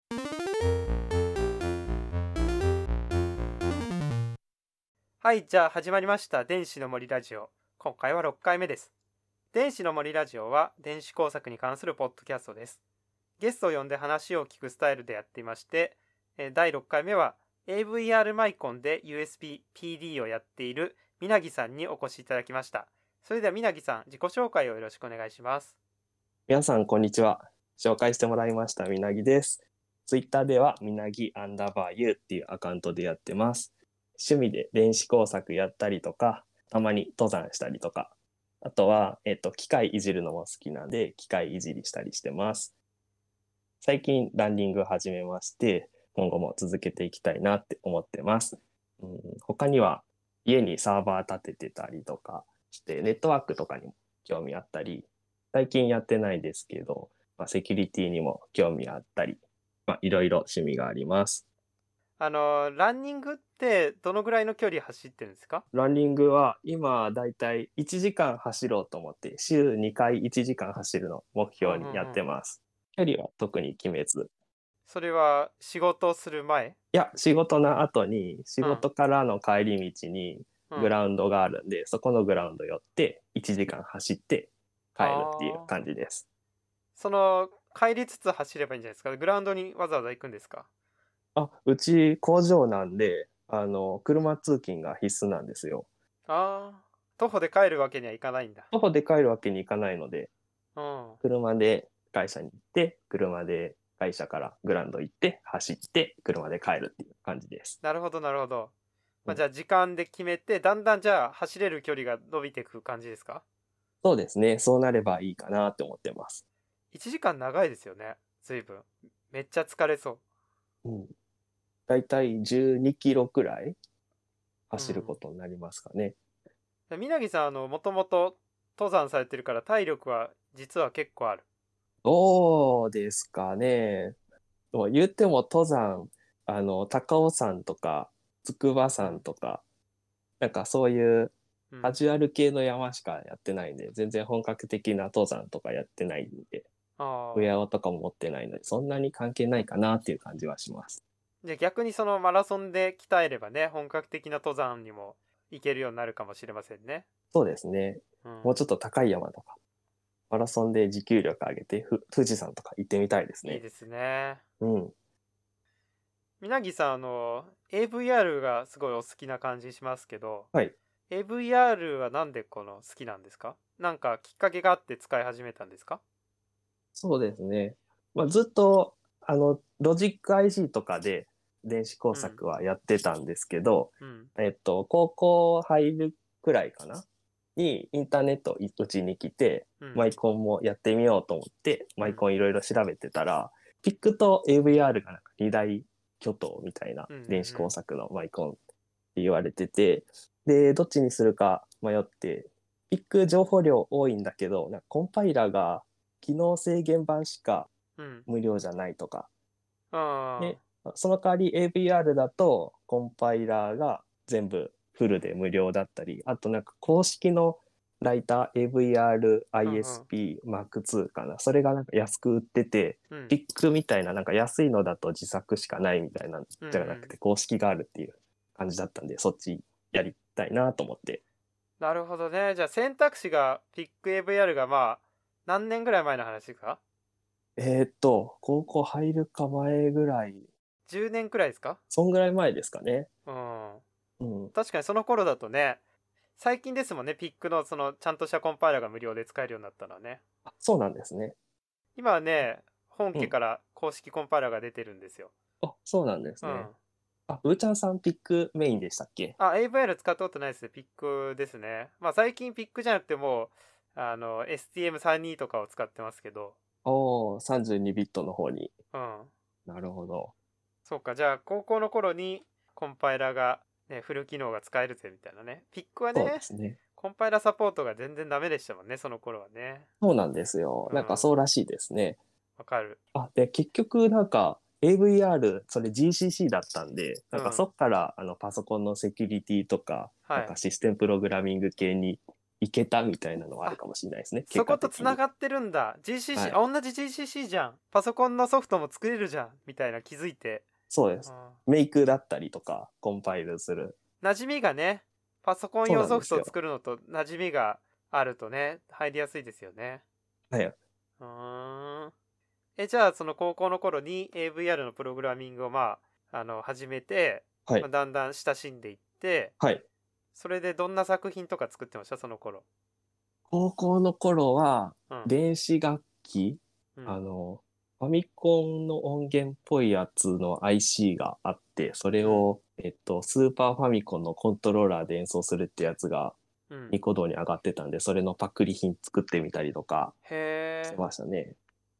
はい、じゃあ始まりました電子の森ラジオ。今回は6回目です。電子の森ラジオは電子工作に関するポッドキャストです。ゲストを呼んで話を聞くスタイルでやっていまして、第6回目は AVR マイコンで USB PD をやっているみなぎさんにお越しいただきました。それではみなぎさん、自己紹介をよろしくお願いします。 皆さん、こんにちは。紹介してもらいましたみなぎです。ツイッターではみなぎ_U っていうアカウントでやってます。趣味で電子工作やったりとか、たまに登山したりとか、あとは、機械いじるのも好きなんで、機械いじりしたりしてます。最近ランニング始めまして、今後も続けていきたいなって思ってます。他には家にサーバー立ててたりとかして、ネットワークとかにも興味あったり、最近やってないですけど、セキュリティにも興味あったり、いろいろ趣味があります。 ランニングってどのぐらいの距離走ってるんですか？ ランニングは今だいたい1時間走ろうと思って、週2回1時間走るのを目標にやってます。距離は特に決めず。 それは仕事する前？ いや、仕事の後に、仕事からの帰り道にグラウンドがあるんで、そこのグラウンド寄って1時間走って帰るっていう感じです。 その帰りつつ走ればいいんじゃないですか？グラウンドにわざわざ行くんですか？ うち工場なんで、車通勤が必須なんですよ。 徒歩で帰るわけにはいかないんだ。 徒歩で帰るわけにいかないので、 うん車で会社に行って、車で会社からグラウンド行って、走って、車で帰るっていう感じです。 なるほどなるほど。じゃあ時間で決めて、だんだんじゃあ走れる距離が伸びていく感じですか？ そうですね。そうなればいいかなって思ってます。 1時間長いですよね。随分。めっちゃ疲れそう。 だいたい12キロくらい走ることになりますかね。 みなぎさん、もともと登山されてるから体力は実は結構ある。 どうですかね。言っても登山、高尾山とか、筑波山とか、なんかそういうカジュアル系の山しかやってないんで、全然本格的な登山とかやってないんで、ウェアとかも持ってないので、そんなに関係ないかなっていう感じはします。 じゃあ逆にそのマラソンで鍛えればね、本格的な登山にも行けるようになるかもしれませんね。 そうですね。もうちょっと高い山とか、マラソンで持久力上げて、富士山とか行ってみたいですね。 いいですね。 うん。 みなぎさん、AVR がすごいお好きな感じしますけど、 はい。 AVR はなんで好きなんですか？なんかきっかけがあって使い始めたんですか？ そうですね。ずっと、ロジック IC とかで電子工作はやってたんですけど、高校入るくらいかなにインターネットうちに来て、マイコンもやってみようと思って、マイコンいろいろ調べてたら、ピックと AVR がなんか2大巨頭みたいな電子工作のマイコンって言われてて、で、どっちにするか迷って、ピック情報量多いんだけど、なんかコンパイラーが機能制限版しか無料じゃないとか。で、その代わり AVR だとコンパイラーが全部フルで無料だったり、あとなんか公式のライター AVR ISP Mark II かな。それがなんか安く売ってて、ピックみたいななんか安いのだと自作しかないみたいなんじゃなくて公式があるっていう感じだったんで、そっちやりたいなと思って。 なるほどね。じゃあ選択肢がピック AVR が何年ぐらい前の話ですか？ 高校入るか前ぐらい。 10年くらいですか？ そんぐらい前ですかね。 確かにその頃だとね、最近ですもんね、ピックのそのちゃんとしたコンパイラーが無料で使えるようになったのはね。 そうなんですね。 今はね、本家から公式コンパイラーが出てるんですよ。 そうなんですね。うーちゃんさんピックメインでしたっけ ？AVR 使ったことないですね。ピックですね。最近ピックじゃなくても、STM32 とかを使ってますけど。 32ビットの方に。なるほど。 そうか、じゃあ高校の頃にコンパイラーが、ね、フル機能が使えるぜみたいなね。ピックはね、 そうですね。 コンパイラーサポートが全然ダメでしたもんね、その頃はね。 そうなんですよ。なんかそうらしいですね。 わかる。 で、結局なんか AVR、それ GCC だったんで、そっからパソコンのセキュリティとか、なんかシステムプログラミング系にいけたみたいなのはあるかもしれないですね。 そことつなっがってるんだ。GCC、 はい同じ GCC じゃん。パソコンのソフトも作れるじゃん。みたいな気づいて。 そうです。メイクだったりとか、コンパイルする。 馴染みがね、パソコン用ソフトを作るのと馴染みがあるとね、入りやすいですよね。 はい。 じゃあその高校の頃に AVR のプログラミングを始めて、 はい、 だんだん親しんでいって、 はい。 それでどんな作品とか作ってましたその頃？ 高校の頃は、電子楽器、ファミコンの音源っぽいやつの IC があって、それを、スーパーファミコンのコントローラーで演奏するってやつが、ニコ動に上がってたんで、それのパクリ品作ってみたりとかしてましたね。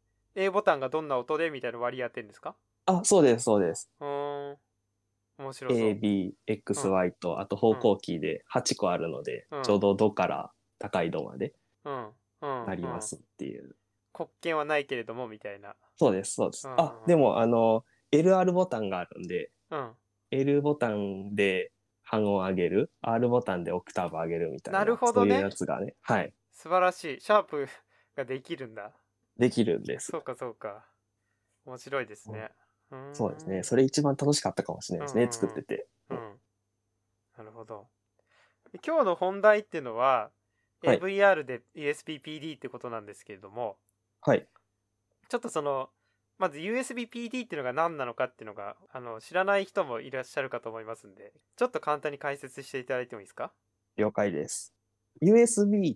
A ボタンがどんな音でみたいな割り当てるんですか？ あ、そうです、そうです。 面白そう。 A、B、X、Y と、あと方向キーで8個あるので、ちょうどドから高いドまでなりますっていう。 黒鍵はないけれどもみたいな。 そうです、そうです。でもLR ボタンがあるんで、L ボタンで半音上げる、R ボタンでオクターブ上げるみたいな、そういうやつがね、はい。 素晴らしい。シャープができるんだ。 できるんです。 そうか、そうか。面白いですね。 そうですね。それ一番楽しかったかもしれないですね、作ってて。 なるほど。今日の本題っていうのは、AVR で USB-PD ってことなんですけれども、 はい。 ちょっとまず USB-PD っていうのが何なのかっていうのが、知らない人もいらっしゃるかと思いますんで、ちょっと簡単に解説していただいてもいいですか？ 了解です。USB って、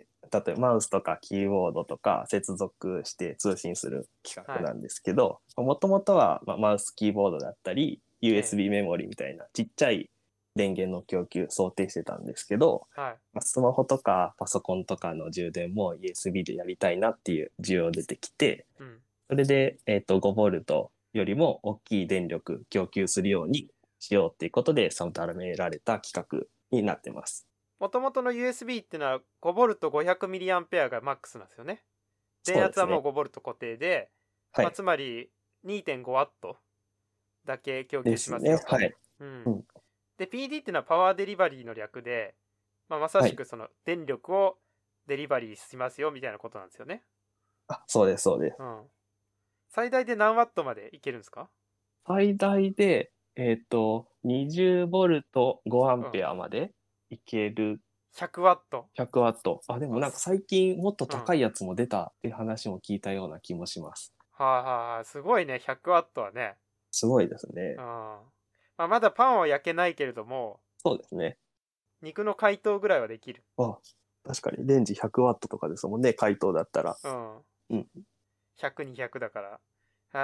例えばマウスとかキーボードとか接続して通信する規格なんですけど、もともとは、マウスキーボードだったり、USB メモリみたいなちっちゃい電源の供給想定してたんですけど、スマホとかパソコンとかの充電も USB でやりたいなっていう需要出てきて、それで、5V よりも大きい電力供給するようにしようっていうことで定められた規格になってます。 もともとの USB っていうのは 5V500mAh がマックスなんですよね。電圧はもう 5V 固定で、つまり 2.5W だけ供給しますよと。で PD っていうのはパワーデリバリーの略で、まさしくその電力をデリバリーしますよみたいなことなんですよね。 そうです、そうです。 最大で何ワットまでいけるんですか？ 最大で、20V5A までいける。 100W。 100W。でもなんか最近もっと高いやつも出たっていう話も聞いたような気もします。 すごいね、100W はね。 すごいですね。 まだパンは焼けないけれども、 そうですね。 肉の解凍ぐらいはできる。 確かにレンジ 100W とかですもんね、解凍だったら。 100、200だから。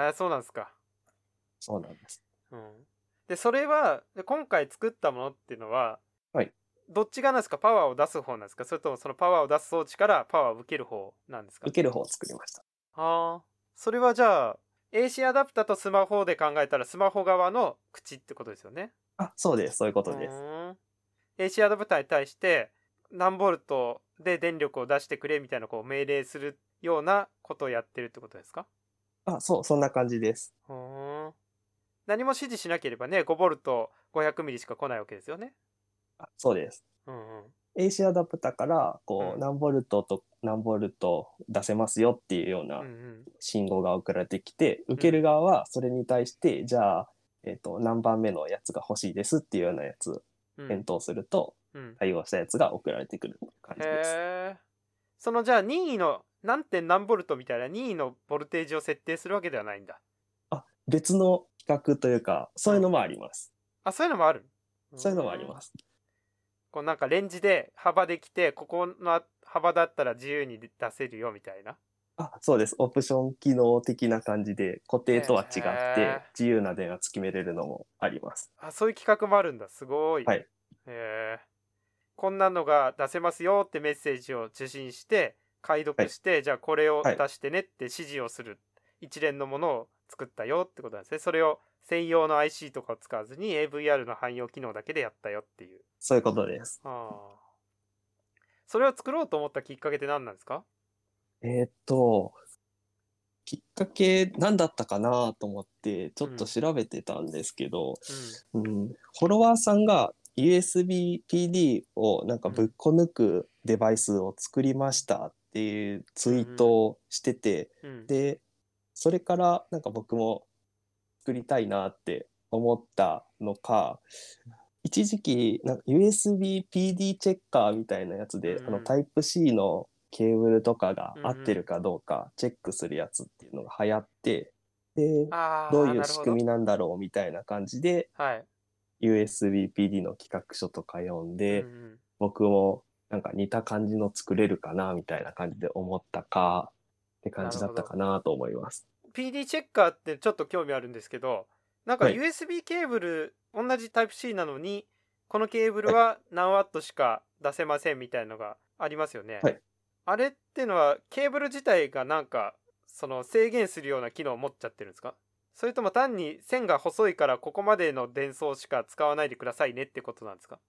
そうなんですか。 そうなんです。 で、それは、今回作ったものっていうのは、どっちがなんですか？パワーを出す方なんですか？それともそのパワーを出す装置からパワーを受ける方なんですか？ 受ける方を作りました。 それはじゃあ、AC アダプタとスマホで考えたらスマホ側の口ってことですよね。 そうです。そういうことです。 AC アダプタに対して何ボルトで電力を出してくれみたいな命令するようなことをやってるってことですか？ そんな感じです。 何も指示しなければね、5ボルト500ミリしか来ないわけですよね。 そうです。AC アダプタから何ボルトと何ボルト出せますよっていうような信号が送られてきて、受ける側はそれに対してじゃあ、何番目のやつが欲しいですっていうようなやつ返答すると、対応したやつが送られてくる感じです。 じゃあ任意の何ボルトみたいな任意のボルテージを設定するわけではないんだ。 別の規格というかそういうのもあります。 そういうのもある。 そういうのもあります。 なんかレンジで幅できて、ここの幅だったら自由に出せるよみたいな。 そうです。オプション機能的な感じで固定とは違って自由な電圧決めれるのもあります。 そういう規格もあるんだ。すごい。こんなのが出せますよってメッセージを受信して解読して、じゃあこれを出してねって指示をする一連のものを作ったよってことなんですね。それを専用の IC とかを使わずに AVR の汎用機能だけでやったよっていう。 そういうことです。 それを作ろうと思ったきっかけって何なんですか？ きっかけ何だったかなと思ってちょっと調べてたんですけど、フォロワーさんが USB PD をなんかぶっこ抜くデバイスを作りましたっていうツイートをしてて、で、それからなんか僕も作りたいなって思ったのか、一時期なんか USB PD チェッカーみたいなやつで、タイプ C のケーブルとかが合ってるかどうかチェックするやつっていうのが流行って、で、どういう仕組みなんだろうみたいな感じで、USB PD の企画書とか読んで、僕もなんか似た感じの作れるかなみたいな感じで思ったかって感じだったかなと思います。 PD チェッカーってちょっと興味あるんですけど、なんか USB ケーブル、同じタイプ C なのにこのケーブルは何ワットしか出せませんみたいのがありますよね。あれってのはケーブル自体がなんかその制限するような機能を持っちゃってるんですか？それとも単に線が細いからここまでの電装しか使わないでくださいねってことなんですか？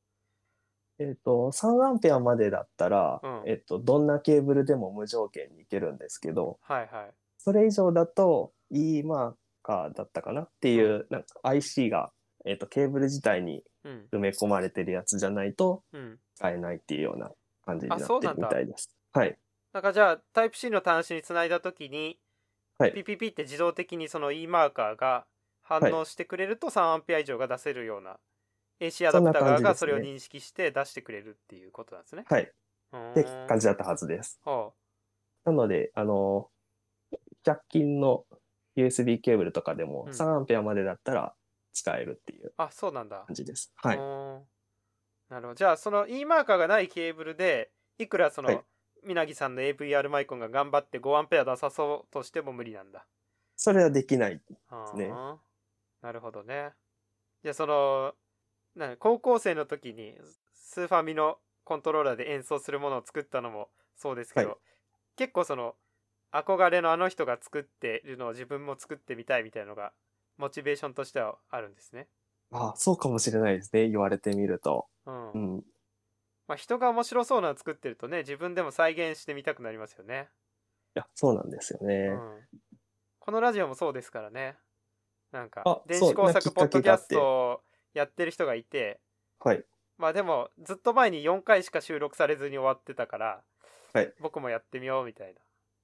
3アンペアまでだったら、どんなケーブルでも無条件にいけるんですけど、それ以上だと E マーカーだったかなっていう、なんか IC が、ケーブル自体に埋め込まれてるやつじゃないと使えないっていうような感じになってるみたいです。 なんかじゃあタイプ C の端子につないだ時に、ピピピって自動的にその E マーカーが反応してくれると3アンペア以上が出せるような、AC アダプター側がそれを認識して出してくれるっていうことなんですね。 って感じだったはずです。なので、100均の USB ケーブルとかでも3アンペアまでだったら使えるっていう感じです。なるほど。じゃあその E マーカーがないケーブルでいくらその、みなぎさんの AVR マイコンが頑張って5アンペア出さそうとしても無理なんだ。 それはできないですね。 なるほどね。じゃあその高校生の時にスーファミのコントローラーで演奏するものを作ったのもそうですけど、結構その憧れのあの人が作ってるのを自分も作ってみたいみたいなのがモチベーションとしてはあるんですね。 そうかもしれないですね、言われてみると。 人が面白そうなの作ってるとね、自分でも再現してみたくなりますよね。 いや、そうなんですよね。 このラジオもそうですからね。なんか電子工作ポッドキャストをやってる人がいて、まあでもずっと前に4回しか収録されずに終わってたから、僕もやってみようみたいな。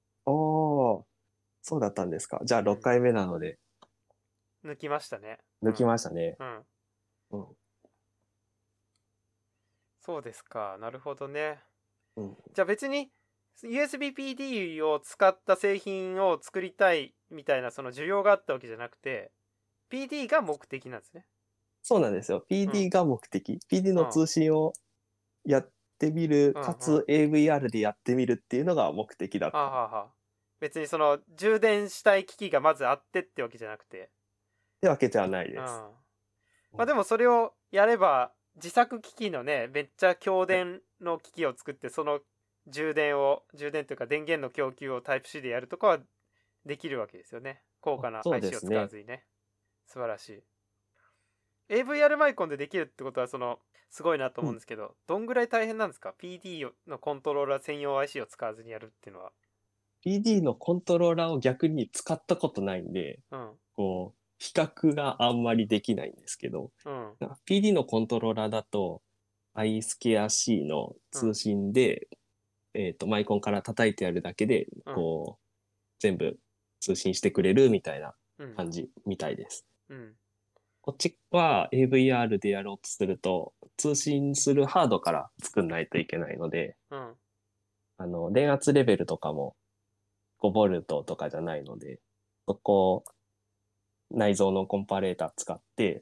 そうだったんですか。じゃあ6回目なので、 抜きましたね。 抜きましたね。 そうですか。なるほどね。じゃあ別に USB PD を使った製品を作りたいみたいなその需要があったわけじゃなくて、PD が目的なんですね。 そうなんですよ。PD が目的。PD の通信をやってみる、かつ AVR でやってみるっていうのが目的だった。 別にその充電したい機器がまずあってってわけじゃなくて。 ってわけじゃないです。 まあでもそれをやれば自作機器のね、めっちゃ強電の機器を作って、その充電というか電源の供給をタイプ C でやるとかはできるわけですよね。高価な IC を使わずにね。素晴らしい。AVR マイコンでできるってことはすごいなと思うんですけど、どんぐらい大変なんですか？ PD のコントローラー専用 IC を使わずにやるっていうのは。 PD のコントローラーを逆に使ったことないんで、こう比較があんまりできないんですけど、PD のコントローラーだと iSquareC の通信で、マイコンから叩いてやるだけでこう、全部通信してくれるみたいな感じみたいです。こっちは AVR でやろうとすると通信するハードから作んないといけないので、電圧レベルとかも5V とかじゃないので、そこ内蔵のコンパレータ使って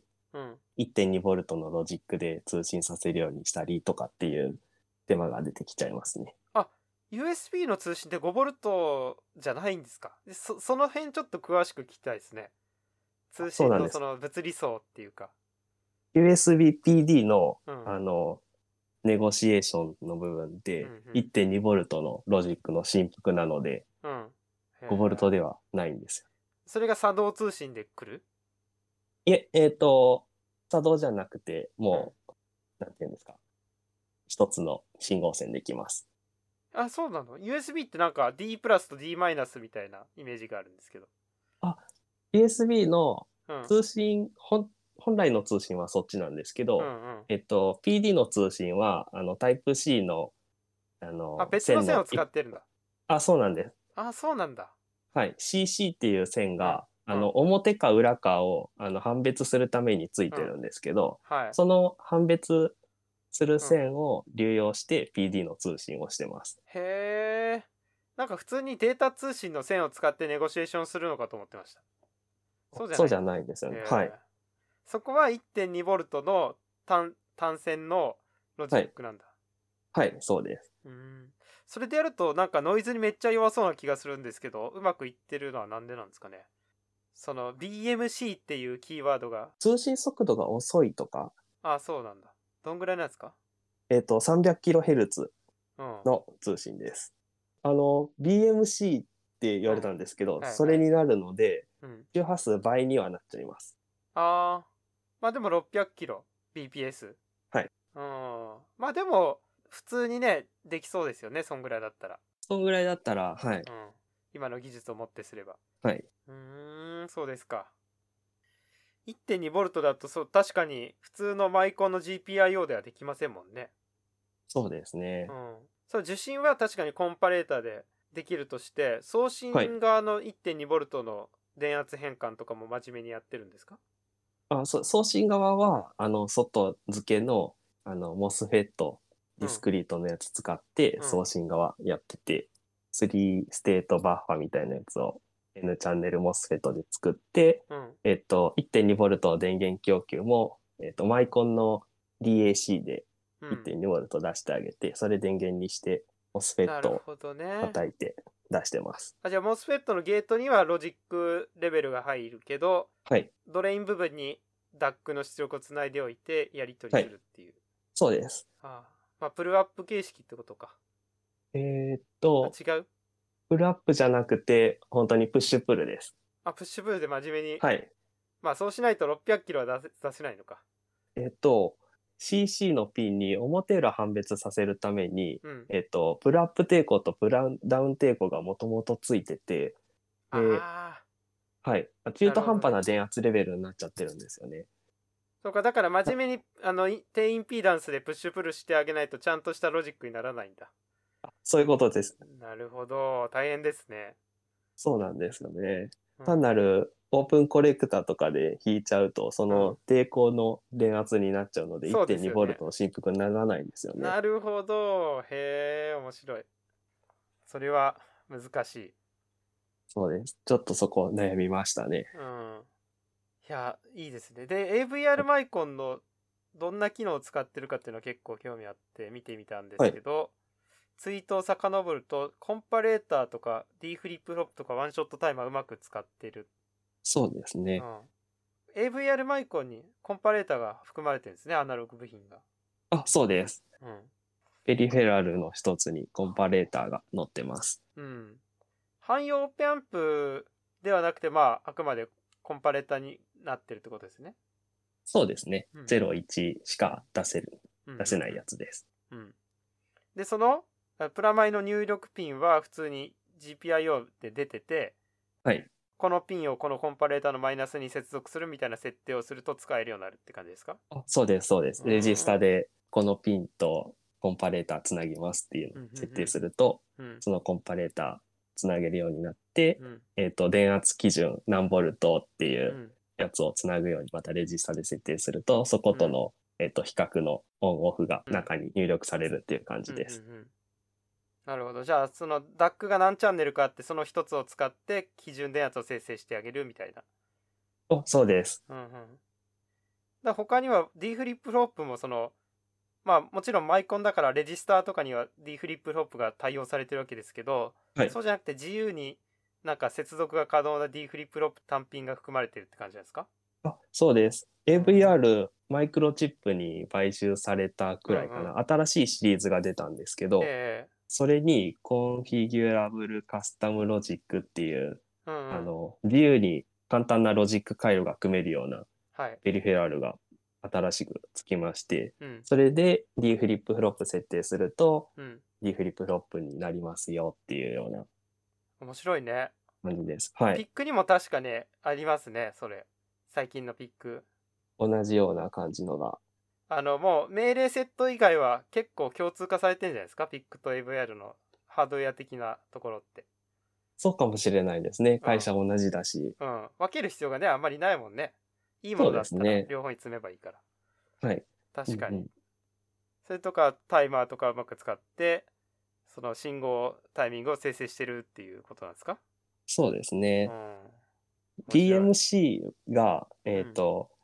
、1.2V のロジックで通信させるようにしたりとかっていう手間が出てきちゃいますね。 USB の通信って 5V じゃないんですか？その辺ちょっと詳しく聞きたいですね。通信のその物理層っていうか。 USB PD の、ネゴシエーションの部分で 1.2V のロジックの振幅なので、5V ではないんですよ。 それが作動通信で来る？ いえ、作動じゃなくて、もう、なんていうんですか。一つの信号線できます。 そうなの？ USB ってなんか D プラスと D マイナスみたいなイメージがあるんですけど。 USB の通信、本本来の通信はそっちなんですけど、 うんうん。 PD の通信は、タイプ C の、 別の線を使ってるんだ。 そうなんです。 そうなんだ。 はい。CC っていう線うん。 が、 うん。 表か裏かを、判別するためについうん。 てるんですけど、 はい。 その判別するうん。 線を流用して PD の通信をしてます。 へえ。なんか普通にデータ通信の線を使ってネゴシエーションするのかと思ってました。そうじゃそうじゃないんだ。 ないんですよね。はい。 へえ。そこは 1.2V の単線のロジはい。 ックなんだ。 はい、そうです。 うん。それでやるとなんかノイズにめっちゃ弱そうな気がするんですけど、うまくいってるのはなんでなんですかね。その BMC っていうキーワードが、 通信速度が遅いとか、 そうなんだ。どんぐらいなんですか？ 300kHz うん。 の通信です。BMC って言うん。 われたんですけど、 はいはい。 それになるので、 うん。 周波数倍にはなっちゃいます。 あまあでも600キロ BPS。 はい。 うん。まあでも、普通にね、できそうですよね、そんぐらいだったら。 そのぐらいだったら、はい。 うん。今の技術をもってすれば。 はい。 そうですか。1.2V だと確かに普通のマイコンの GPIO ではできませんもんね。 そうですね。 うん。受信は確かにコンパレータでできるとして、送はい。 信側の 1.2V の電圧変換とかも真面目にやってるんですか？ 送信側は、外付けの、MOSFET、 うん。 ディスクリートのやつ使ってうん。 送信側やってて、3ステートバッファみたいなやつを N チャンネル MOSFET で作って、 うん。 1.2V 電源供給も、マイコンの DAC でうん。 1.2V 出してあげて、それ電源にして MOSFET をなるほどね。 叩いて出してます。 じゃあ MOSFET のゲートにはロジックレベルが入るけど、 はい。 ドレイン部分に DAC の出力をつないでおいてやり取りはい。 するっていう。 そうです。 まあ、プルアップ形式ってことか。 えーっと、 違う。 プルアップじゃなくて、本当にプッシュプルです。 プッシュプルで真面目に。 はい。 まあ、そうしないと600キロは出せないのか。 えっと、CC のピンに表裏判別させるために、 うん。 プルアップ抵抗とプルダウン抵抗がもともとついてて、で、 ああ、 はい。中途半端なるほどね。 な電圧レベルになっちゃってるんですよね。 そうか、だから真面目に、低インピーダンスでプッシュプルしてあげないとちゃんとしたロジックにならないんだ。 そういうことです。 なるほど。大変ですね。 そうなんですよね。 うん。 単なるオープンコレクタとかで引いちゃうと、そうん。 の抵抗の電圧になっちゃうので、 そうですよね。 1.2V の振幅にならないんですよね。 なるほど。へえ、面白い。それは難しい。 そうです。ちょっとそこ悩みましたね。 うん。いや、いいですね。で、AVR マイコンのどんな機能を使ってるかっていうのは結構興味あって見てみたんではい。 すけど、ツイートを遡ると、コンパレーターとか D フリップフロップとかワンショットタイマーうまく使ってる。 そうですね。 うん。AVR マイコンにコンパレーターが含まれてるんですね、アナログ部品が。 そうです。 うん。 ペリフェラルの一つにコンパレーターが載ってます。 うん。汎用オペアンプではなくて、まあ、あくまでコンパレーターになってるってことですね。 そうですね。 うん。 0、1しかうん。うん。 出せないやつです。 うん。うん。で、その、プラマイの入力ピンは普通に GPIO で出てて、 はい。 このピンをこのコンパレーターのマイナスに接続するみたいな設定をすると使えるようになるって感じですか？ そうです、そうです。 うレジスターん。 でこのピンとコンパレーターつなぎますっていうのをうん。う設定ん。 すると、 うん。 そのコンパレーターつなげるようになって、 うん。 電圧基準何ボルトっていううん。 やつをつなぐようにまたレジスタで設定すると、そこうん。 との、比較のオンオフがうん。 中に入力されるっていう感うん。 じです。 うん。なるほど。じゃあ、その DAC が何チャンネルかあって、その一つを使って基準電圧を生成してあげるみたいな。 そうです。 うん。うん。他には D フリップフロップもまあもちろんマイコンだからレジスターとかには D フリップフロップが対応されてるわけですけど、 はい。 そうじゃなくて自由になんか接続が可能な D フリップフロップ単品が含まれてるって感じなんですか？ そうです。 うん。 AVR マイクロチップに買収されたくうんうん。 らいかな。新しいシリーズが出たんですけど、 ええ。 それにコンフィギュラブルカスタムロジックっていう、 うんうん。 自由に簡単なロジック回路が組めるようなはい。 ペリフェラルが新しくつきまして、 うん。 それで D フリップフロップ設定すると、 うん。 D フリップフロップになりますよっていうような面白いね。 感じです。はい。 ピックにも確かね、ありますね、それ。最近のピック。 同じような感じのが。 もう命令セット以外は結構共通化されてるんじゃないですか、PIC と AVR のハードウェア的なところって。 そうかもしれないですね。 うん。 会社同じだし。 うん。分ける必要がね、あんまりないもんね。いいもそうのだったらですね。 両方に積めばいいから。 はい。うん確かに。 うん。 それとかタイマーとかうまく使って、その信号タイミングを生成してるっていうことなんですか？ そうですうね。 ん。面白い。 PMC が、 うん。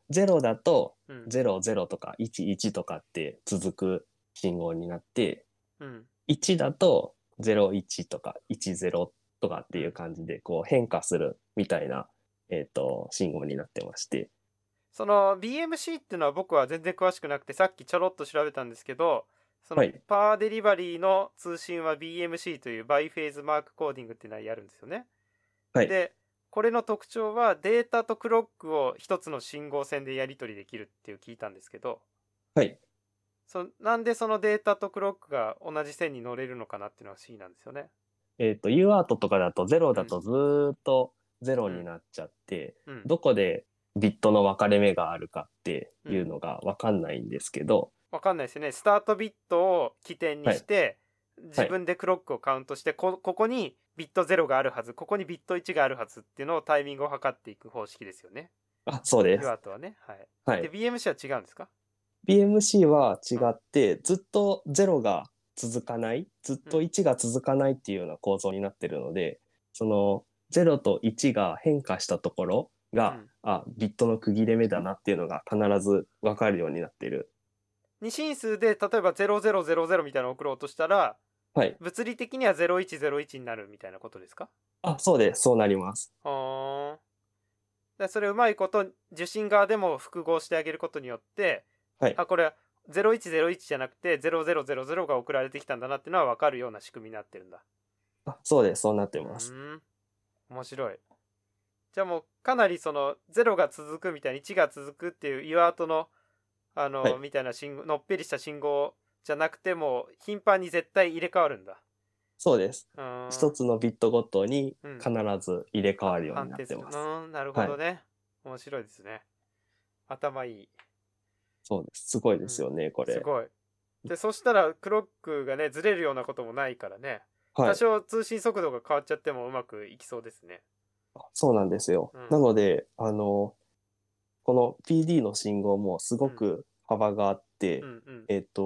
0だとうん。 00とか11とかって続く信号になって、 うん。 1だと01とか10とかっていううん。 感じでこう変化するみたいな、信号になってまして。 その BMC っていうのは僕は全然詳しくなくて、さっきちょろっと調べたんですけど、そのはい。 パワーデリバリーの通信は BMC というバイフェーズマークコーディングっていうのをやるんですよね。 はい。 で、これの特徴はデータとクロックを一つの信号線でやり取りできるっていう聞いたんですけど、 はい。 なんでそのデータとクロックが同じ線に乗れるのかなっていうのが不思議なんですよね。 UART とかだと0 うん。 だとずーっと0 うん。 になっちゃって、 うん。 どこでビットの分かれ目があるかってうん。 いうのが分かんないんですけど、 わかんないですよね。スタートビットを起点にはい。 して、自はい。 分でクロックをカウントして、ここにビット0があるはず、ここにビット1があるはずっていうのをタイミングを測っていく方式ですよね。 あ、そうです。 UART はね。はい。で、 はい。 BMC は違うんですか？ BMC は違うん。 って、ずっと0が続かない、ずっとうん。 1が続かないっていうような構造になってるので、その0と1が変化したところが、 うん。 ビットの区切れ目だなっていうのが必ず分かるようになってる。 二進数で、例えば0000みたいなのを送ろうとしたら、 はい。 物理的には0101になるみたいなことですか？ あ、そうです。そうなります。 はー。でそれうまいこと受信側でも複合してあげることによって、 はい。 これは0101じゃなくて0000が送られてきたんだなっていうのは分かるような仕組みになってるんだ。 あ、そうです。そうなってうます。 ーん、面白い。じゃあもうかなりその0が続くみたいに1が続くっていう岩跡のはい。 みたいな信号、のっぺりした信号じゃなくても頻繁に絶対入れ替わるんだ。 そうです。 うーん。 一つのビットごとにうん。 必ず入れ替わるようになっ判定する。 てます。 なるほはい。 どね。面白いですね。頭いい。 そうです。すごいうん。 ですよね、これ。 すごい。で、そしたらクロックがね、ずれるようなこともないからね。 はい。 多少通信速度が変わっちゃってもうまくいきそうですね。 そうなんですよ。 うん。 なので、この PD の信号もすうん。 ごく幅があって、 うん。うん。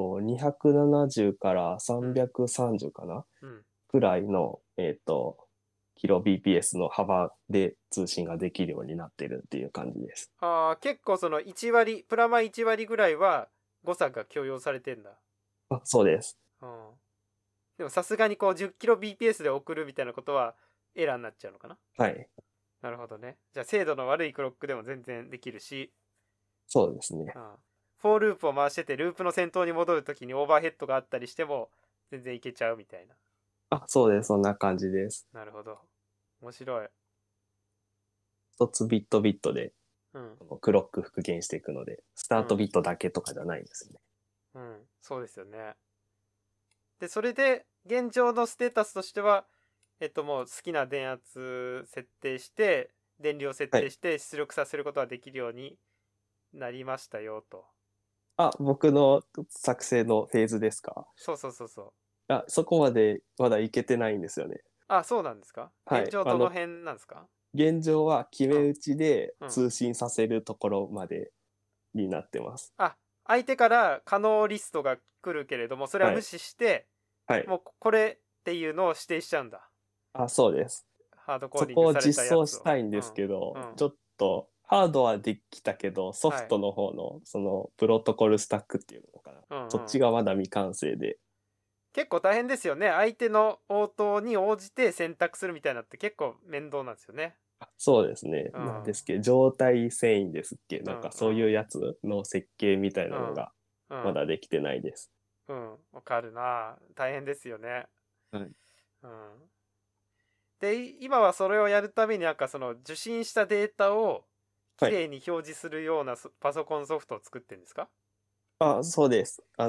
270からうん。 330かなうん。 くらいの、キロ BPS の幅で通信ができるようになってるっていう感じです。 結構その1割、プラマ1割ぐらいは誤差が許容されてんだ。 あ、そうです。 うん。でもさすがにこう10キロ BPS で送るみたいなことはエラーになっちゃうのかな。 はい。 なるほどね。じゃあ精度の悪いクロックでも全然できるし、 そうですね。 うん。フォーループを回しててループの先頭に戻るときにオーバーヘッドがあったりしても全然いけちゃうみたいな。 あ、そうです。そんな感じです。 なるほど。面白い。 一つビットビットでうん。 クロック復元していくので、スタートうん。 ビットだけとかじゃないんですね。 うん。そうですよね。で、それで現状のステータスとしては、もう好きな電圧設定して、電流を設はい。 定して出力させることができるようになりましたよと。 あ、僕の作成のフェーズですか？ そうそうそうそう。 あ、そこまでまだいけてないんですよね。 そうなんですか？ はい。 現状どの辺なんですか？ 現状は決うん。 め打ちでうん。 通信させるところまでになってます。 相手から可能リストが来るけれども、それは無はい。 視して、 はい。 もうこれっていうのを指定しちゃうんだ。 あ、そうです。 ハードコーそこをディングされた実装やつを。 したいんですうん。 けど、 うん。 ちょっとハードはできたけど、ソはい。 フトの方のそのプロトコルスタックっていうのかな。 うんそっうん。 ちがまだ未完成で。 結構大変ですよね。相手の応答に応じて選択するみたいなのって結構面倒なんですよね。 そうですね。 うん。 なんですけど、状態遷移ですっけ、 うん。 なんかそういううん。 やつの設計みたいうん。 なのがうん。 まだできてないです。 うん。わかるな。大変ですよね。 はい。 うん。で、今はそれをやるためになんかその受信したデータをきはい。 れいに表示するようなパソコンソフトを作ってるんですか？ あ、そうです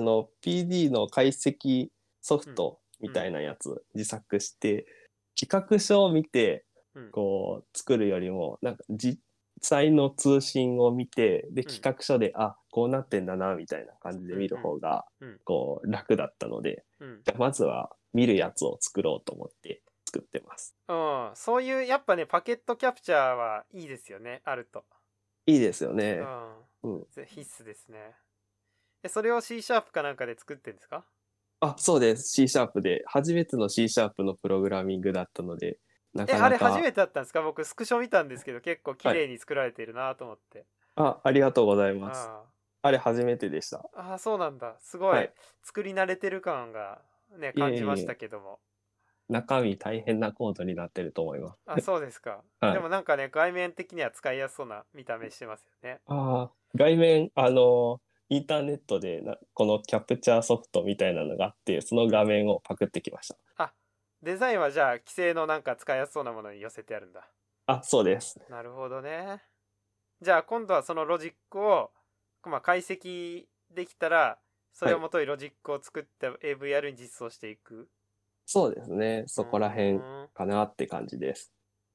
。PD の解析ソフうん。 トみうん。 たいなやつ自作して、企画書を見て、 うん。 こう、作るよりも、 際の通信を見て、で、企画書で、こうなってんだな、みたいな感じで見る方が、こう、楽だったので、じゃあまずは見るやつを作ろうと思って作ってます。 そういう、やっぱね、パケットキャプチャーはいいですよね、あると。 いいですよね。 必須ですね。それを C シャープかなんかで作ってんですか？ そうです。C シャープで、初めての C シャープのプログラミングだったので、なかあれなか。 初めてだったんですか？僕スクショ見たんですけど、結構綺麗に作られているなと思って。 ありがとうございます。あれ初めてでした。 そうなんだ。すごい、作り慣れてる感がね、感じましたけども。 中身大変なコードになってると思います。 そうですか。でもなんかね、外面的には使いやすそうな見た目してますよね。 外面、インターネットでこのキャプチャーソフトみたいなのがあって、その画面をパクってきました。 デザインはじゃあ既製のなんか使いやすそうなものに寄せてあるんだ。 そうです。 なるほどね。じゃあ今度はそのロジックを、解析できたら、それをもとにロジックを作って AVR に実装していく。 そうですね。そこら辺かなって感じです。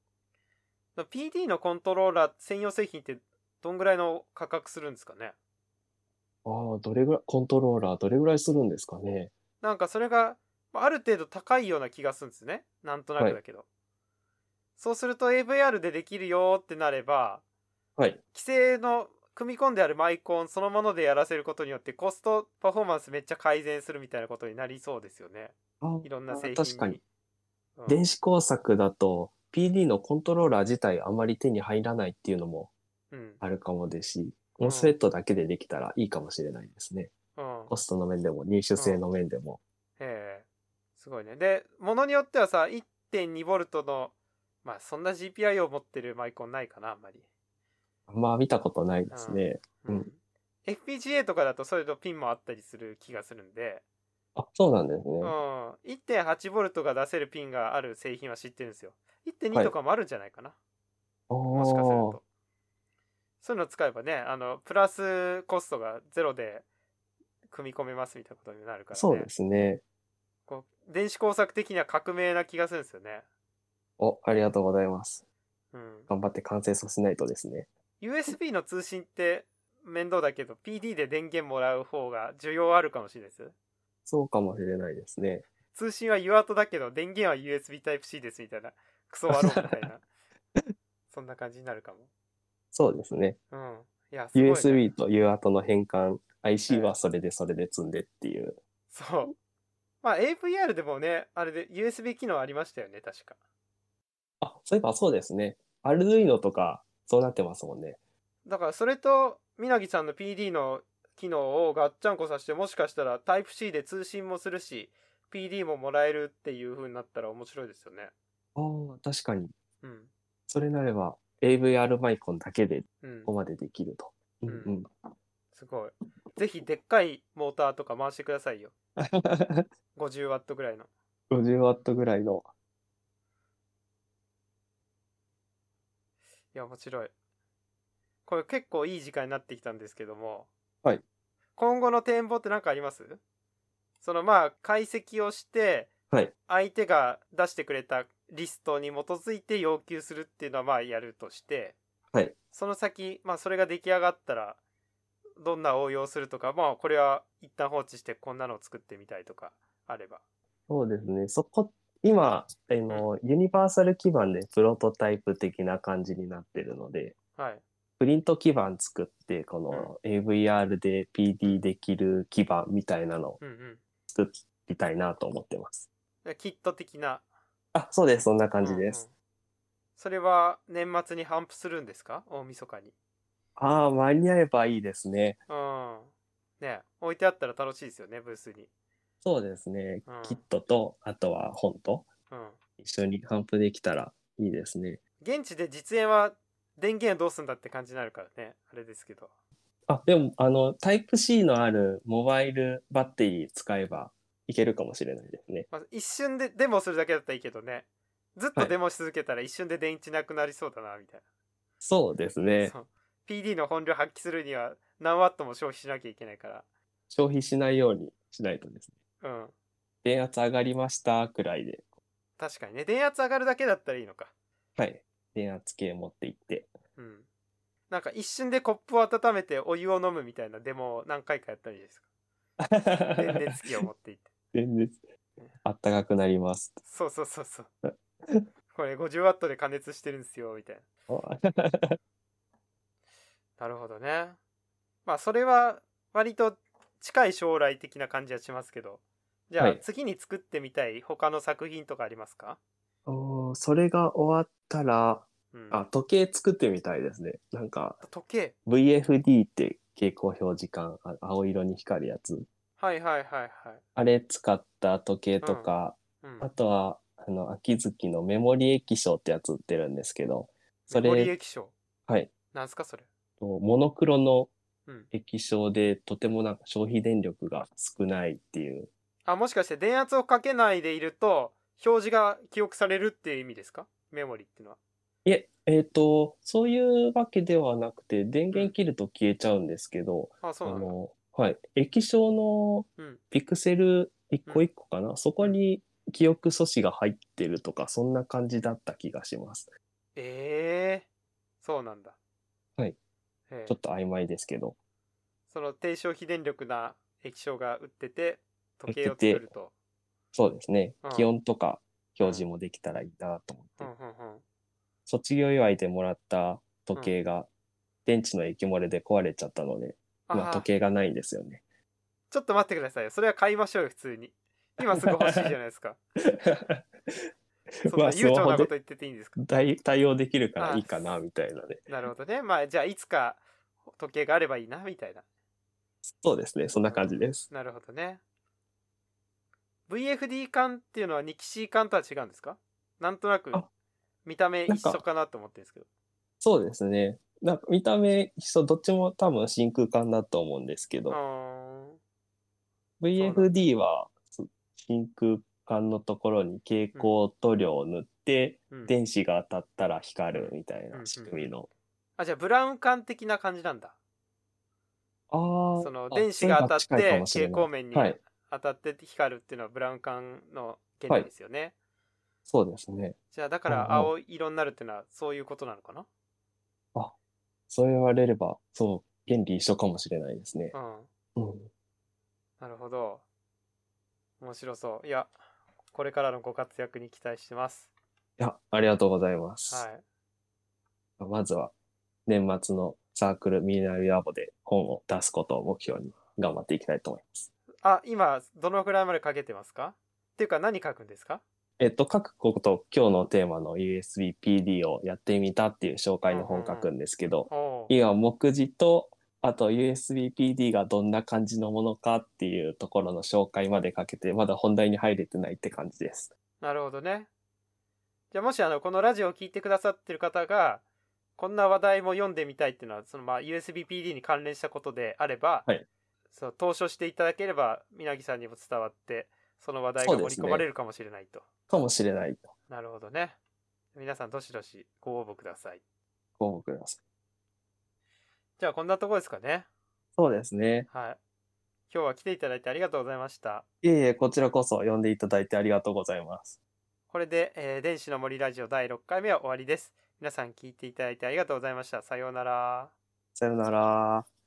PD のコントローラー専用製品ってどんぐらいの価格するんですかね？ どれぐらい、コントローラーどれぐらいするんですかね？ なんかそれがある程度高いような気がするんですね。なんとなくだけど。そうすると AVR でできるよってなれば、規制の組み込んであるマイコンそのものでやらせることによってコストパフォーマンスめっちゃ改善するみたいなことになりそうですよね。いろんな製品に。 確かに。電子工作だと PD のコントローラー自体あまり手に入らないっていうのもあるかもですし、MOSFET だけでできたらいいかもしれないですね。コストの面でも入手性の面でも。 すごいね。で、ものによってはさ、1.2V の、そんな GPIO を持ってるマイコンないかな、あんまり。 見たことないですね。 FPGA とかだとそういうのピンもあったりする気がするんで。 そうなんですね。 1.8V が出せるピンがある製品は知ってるんですよ。1.2とかもあるんじゃないかな。もしかすると。そういうの使えばね、プラスコストがゼロで組み込めますみたいなことになるからね。 そうですね。 電子工作的には革命な気がするんですよね。 ありがとうございます。頑張って完成させないとですね。 USB の通信って面倒だけど PD で電源もらう方が需要あるかもしれないです。 そうかもしれないですね。 通信は UART だけど電源は USB Type-C ですみたいな、クソワローみたいなそんな感じになるかも。 そうですね。 いやすごいね。 USB と UART の変換 IC はそれで積んでっていう。 そう。AVR でもね、あれで USB 機能ありましたよね、確か。 そういえばそうですね。Arduino とかそうなってますもんね。 だからそれとみなぎさんの PD の機能をガッチャンコさせて、もしかしたら Type-C で通信もするし PD ももらえるっていう風になったら面白いですよね。 確かに。それなれば AVR マイコンだけでここまでできると。 すごい。ぜひでっかいモーターとか回してくださいよ。50W ぐらいの。 50W ぐらいの。 いや面白い。これ結構いい時間になってきたんですけども、今後の展望って何かあります？その解析をして、相手が出してくれたリストに基づいて要求するっていうのはやるとして、その先、それが出来上がったらどんな応用するとか、これは一旦放置してこんなのを作ってみたいとかあれば。 そうですね。今、ユニバーサル基盤でプロトタイプ的な感じになってるので、プリント基盤作って、この AVR で PD できる基盤みたいなのを作りたいなと思ってます。 キット的な。 そうです。そんな感じです。 それは年末に頒布するんですか？大晦日に。 間に合えばいいですね。 ね、置いてあったら楽しいですよね、ブースに。 そうですね。キットと、あとは本と一緒に頒布できたらいいですね。 現地で実演は電源どうすんだって感じになるからね、あれですけど。 でもタイプ C のあるモバイルバッテリー使えばいけるかもしれないですね。 一瞬でデモするだけだったらいいけどね、ずっとデモし続けたら一瞬で電池なくなりそうだなみたいな。 そうですね。 PD の本領発揮するには何ワットも消費しなきゃいけないから。 消費しないようにしないとですね。電圧上がりましたくらいで。 確かにね、電圧上がるだけだったらいいのか。 電圧計持っていって。 なんか一瞬でコップを温めてお湯を飲むみたいなデモを何回かやったらいいですか。電熱器を持っていって。 全然あったかくなります。 そうそうそうそう。これ50ワットで加熱してるんですよみたいな。なるほどね。まあそれは割と近い将来的な感じはしますけど、じゃあはい。 次に作ってみたい他の作品とかありますか？ それが終わったら、 うん。 時計作ってみたいですね。なんか、 時計。 VFD って蛍光表示管、青色に光るやつ。 はいはいはいはい。 あれ使った時計うん。 とか、 うん。 あとは、秋月のメモリ液晶ってやつ売ってるんですけど、 メモリそれ、 液晶。 はい、 なんすかそれ。 モノクロのうん。 液晶でとてもなんか消費電力が少ないっていう。 あ、もしかして電圧をかけないでいると表示が記憶されるっていう意味ですか？メモリっていうのは。 いえ、そういうわけではなくて、電うん。 源切ると消えちゃうんですけど、 あ、そうなんだ。 はい、液晶のうん。 ピクセル一うん。 個一個かな、そうん。 こに記憶素子が入ってるとか、そんな感じだった気がします。 ええー、そうなんだ。 はい。 ええ。 ちょっと曖昧ですけど、 その低消費電力な液晶が売ってて、時言っ計を作てて、 ると。 そうですね。気うん。 温とかうん。 表示もできたらいいなと思っうん。 て。 うん。うん。 卒業祝いでもらったうん。 時計が電池の液漏れで壊れちゃったので、今時ああ、 計がないんですよね。 ちょっと待ってくださいよ。それは買いましょうよ、普通に。今すぐ欲しいじゃないですか。そんまあ、 なスマホで悠長なこと言ってていいんですか？ 対応できるからいああ、 いかな、みたいなね。 なるほどね。まあ、じゃあ、いつか時計があればいいな、みたいな。 そうですね。そんな感じうん。 です。 なるほどね。VFD 管っていうのはニキシー管とは違うんですか？なんとなくあ、 見た目一緒なんか、 かなと思ってるんですけど。 そうですね。なんか見た目一緒、どっちも多分真空管だと思うんですけうど、 ーん、そうなんだ。 VFD は真空管のところに蛍うん、 光塗料を塗って、 うん、 電子が当たったら光うん、 るみたいなうん、うん、うん。 仕組みの。 あ、じゃあ、ブラウン管的な感じなんだ。その電子それが当たっが近いかて蛍もしれない。 光面にはい。 当たって光るっていうのはブラウン管の原理はい。 ですよね。 そうですね。 じゃあだかうんうん。 ら青色になるっていうのはそういうことなのかな？ あ、そう言われれば、そう、原理一緒かもしれないですね。 うん。 うん。いなるほど。面白そう。いや、これからのご活躍に期待してます。 や、ありがとうございます。 はい。 まずは、年末のサークルミニナルラボで本を出すことを目標に頑張っていきたいと思います。 あ、今どのくらいまで書けてますか？っていうか何書くんですか？ 書くこと今日のテーマの USB PD をやってみたっていう紹うんう介の本書んうん。 くんですけど、 おう。 今目次と、あと USB PD がどんな感じのものかっていうところの紹介まで書けて、まだ本題に入れてないって感じです。 なるほどね。じゃあもしこのラジオを聞いてくださってる方が、こんな話題も読んでみたいっていうのは、そのUSB PD に関連したことであれば、 はい。 そう投書していただければ、皆木さんにも伝わって、その話題そうがですね。 盛り込まれるかもしれないと。 かもしれないと。 なるほどね。皆さんどしどしご応募ください。 ご応募ください。 じゃあこんなとこですかね。 そうですね。 はい。今日は来ていただいてありがとうございました。 いえいえ、こちらこそ呼んでいただいてありがとうございます。 これで、電子の森ラジオ第6回目は終わりです。皆さん聞いていただいてありがとうございました。さようなら。 さよなら。